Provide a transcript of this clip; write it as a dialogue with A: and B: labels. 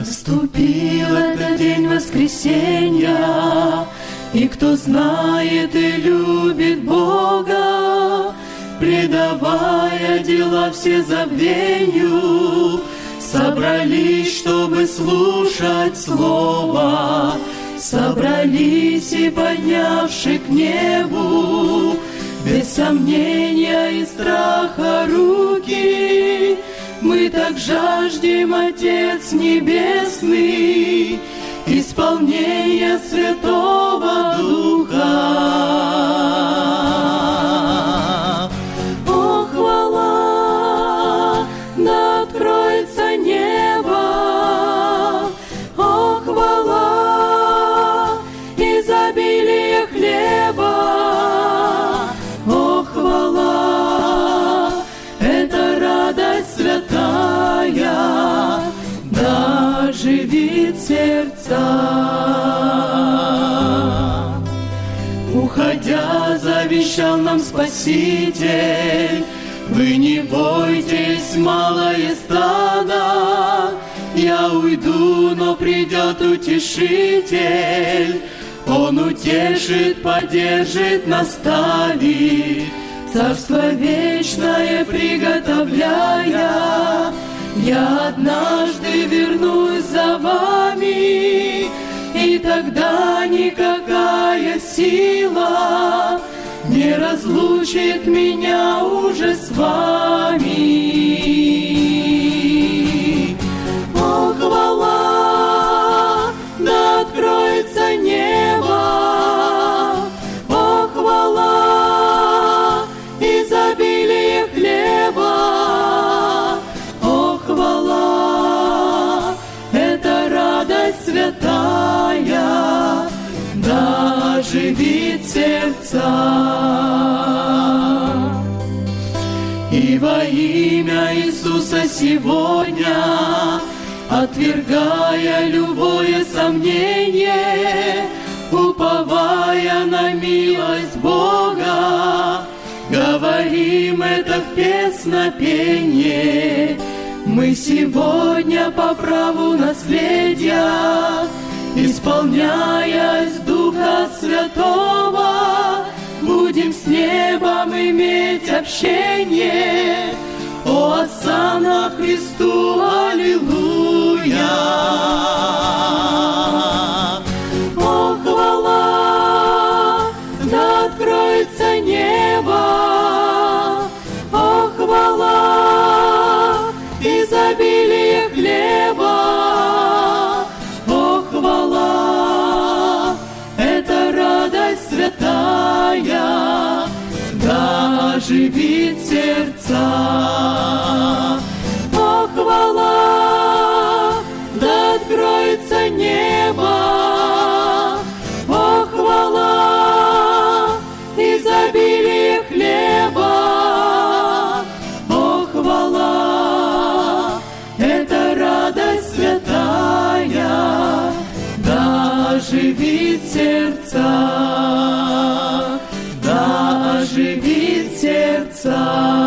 A: Наступил этот день воскресенья, и кто знает и любит Бога, предавая дела все забвению, собрались, чтобы слушать Слово, собрались и поднявши к небу, без сомнения и страха руки, мы так жаждем, Отец Небесный, исполнения Святого Духа. О, хвала, да откроется небо, о, хвала, изобилие хлеба, о, хвала, это радость святая, да оживит сердца. Уходя, завещал нам Спаситель: вы не бойтесь, малое стадо, я уйду, но придет Утешитель. Он утешит, поддержит, наставит, Царство вечное приготовляя. Я однажды вернусь за вами, и тогда никакая сила не разлучит меня уже с вами. О, хвала, да откроется небо, о, хвала, изобилие хлеба, о, хвала, это радость святая, да оживит сердца. И во имя Иисуса сегодня, отвергая любое сомнение, уповая на милость Бога, говорим это в песнопении. Мы сегодня по праву наследия, исполняясь Духа Святого, будем с небом иметь общение. О, осанна Христу, аллилуйя! О, хвала, да откроется небо, о, хвала, изобилие хлеба, о, хвала, это радость святая, да оживит сердца. О, хвала, да откроется небо, о, хвала, изобилие хлеба, о, хвала, это радость святая, да оживит сердца, да оживит сердца.